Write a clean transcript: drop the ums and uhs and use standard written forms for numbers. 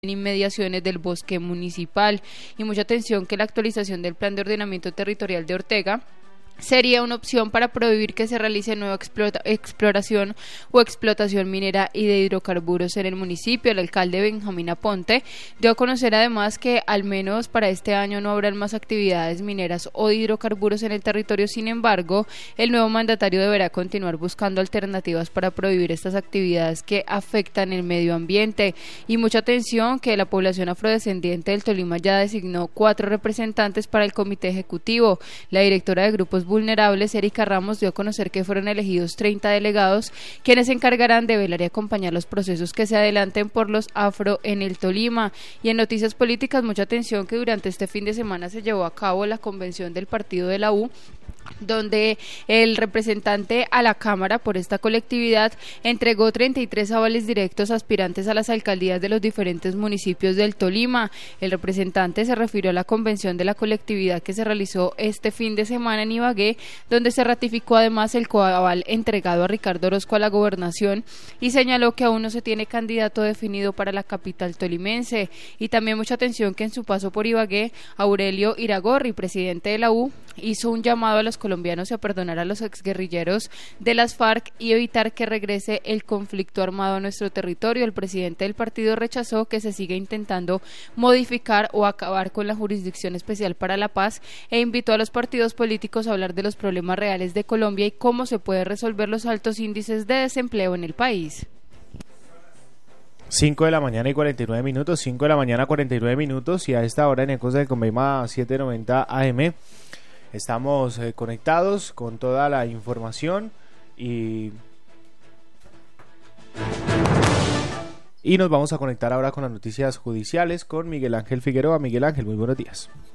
en inmediaciones del bosque municipal. Y mucha atención que la actualización del Plan de Ordenamiento Territorial de Ortega sería una opción para prohibir que se realice nueva exploración o explotación minera y de hidrocarburos en el municipio. El alcalde Benjamín Aponte dio a conocer además que al menos para este año no habrán más actividades mineras o de hidrocarburos en el territorio. Sin embargo, el nuevo mandatario deberá continuar buscando alternativas para prohibir estas actividades que afectan el medio ambiente. Y mucha atención que la población afrodescendiente del Tolima ya designó 4 representantes para el comité ejecutivo. La directora de grupos vulnerables, Erika Ramos, dio a conocer que fueron elegidos 30 delegados, quienes se encargarán de velar y acompañar los procesos que se adelanten por los afro en el Tolima. Y en noticias políticas, mucha atención que durante este fin de semana se llevó a cabo la convención del partido de la U, donde el representante a la Cámara por esta colectividad entregó 33 avales directos a aspirantes a las alcaldías de los diferentes municipios del Tolima. El representante se refirió a la convención de la colectividad que se realizó este fin de semana en Ibagué, donde se ratificó además el coaval entregado a Ricardo Orozco a la gobernación, y señaló que aún no se tiene candidato definido para la capital tolimense. Y también mucha atención que en su paso por Ibagué, Aurelio Iragorri, presidente de la U, hizo un llamado a los colombianos a perdonar a los exguerrilleros de las FARC y evitar que regrese el conflicto armado a nuestro territorio. El presidente del partido rechazó que se siga intentando modificar o acabar con la Jurisdicción Especial para la Paz e invitó a los partidos políticos a hablar de los problemas reales de Colombia y cómo se puede resolver los altos índices de desempleo en el país. 5 de la mañana y 49 minutos, 5 de la mañana 49 minutos, y a esta hora en Ecos del Conveima 790 AM estamos conectados con toda la información y nos vamos a conectar ahora con las noticias judiciales con Miguel Ángel Figueroa. Miguel Ángel, muy buenos días.